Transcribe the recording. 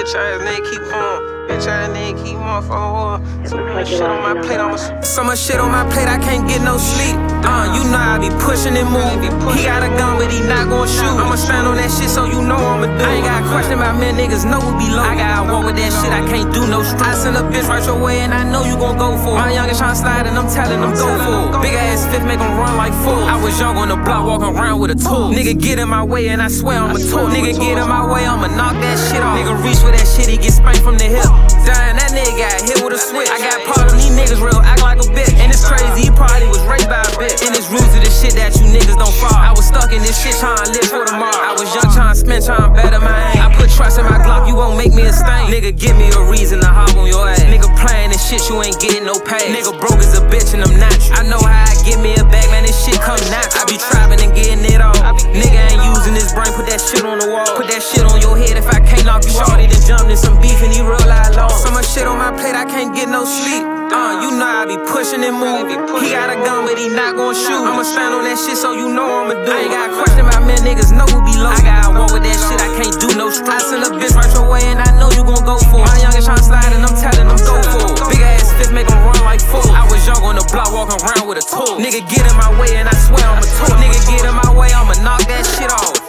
Bitch ass nigga keep on. Bitch ass nigga keep on for a So much shit on my plate, so much shit on my plate, I can't get no sleep. You know I be pushing and moving. He got a gun, but he not gon' shoot. I'ma stand on that shit, so you know I'ma do. I ain't got a question about men, niggas know we be low. I gotta walk with that shit, I can't do no street. I send a bitch right your way, and I know you gon' go for it. My youngest tryna slide, and I'm telling them go for it. Big ass fifth make them run like fools. I was young on the block, walking around with a tool. Nigga get in my way, and I swear I'm a tool. Nigga get in my way, I'ma knock that shit off. Nigga reach for that shit, he get spanked from the hip. Damn, that nigga got hit with a switch. I got part of these niggas real, act like a bitch. And it's crazy, he probably was raised by a bitch. And it's rules to this shit that you niggas don't fall. I was stuck in this shit trying to live for tomorrow. I was young trying to spend, trying to better my aim. I put trust in my Glock, you won't make me a stain. Nigga, give me a reason to hop on your ass. Nigga playing this shit, you ain't getting no pay. Nigga broke as a bitch and I'm natural. I know how I get me a bag, man, this shit come natural. I be trapping and getting it all. Nigga ain't using his brain, put that shit on the wall. Put that shit on your head if I can't knock you off. Shorty done jumped in some beef and he real life long. So much shit on my plate, I can't get no sleep. You know I be pushing and moving. He got a gun, but he not gon' shoot. I'ma stand on that shit, so you know I'ma do. I ain't got a question about men, niggas know we be low. I gotta walk with that shit, I can't do no street. I send a bitch right your way, and I know you gon' go for it. My youngest tryna slide, and I'm telling them go for it. Big ass fist make them run like fools. I was young on the block, walking around with a tool. Nigga get in my way, and I swear I'm a tool. Nigga get in my way, I'ma knock that shit off.